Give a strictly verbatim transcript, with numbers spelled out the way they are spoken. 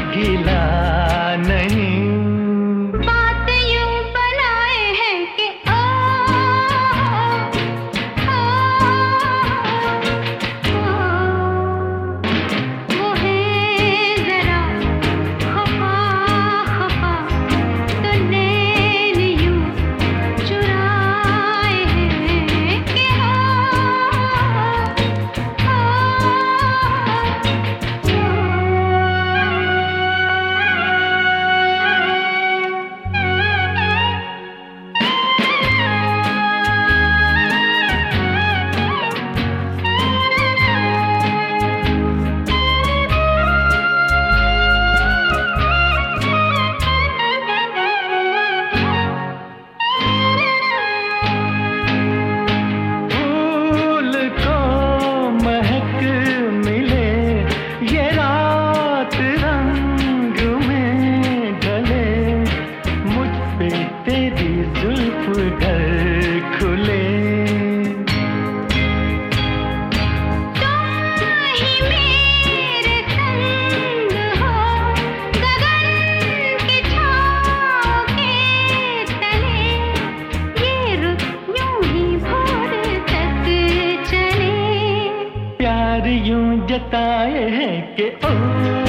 गिला नहीं। बात यूं बनाए हैं कि ओ, ओ, ओ, वो है जरा खफा खफा तो नैन यूं चुराए हैं कि ओ, फूल को महक मिले ये रात रंग में ढले, मुझ पे तेरी जुल्फ ढल खुले। तुम ही मेरे संग हो गगन की छाँव के तले, ये रुत यूं ही भोर तक चले। प्यार यूं जताए हैं कि ओ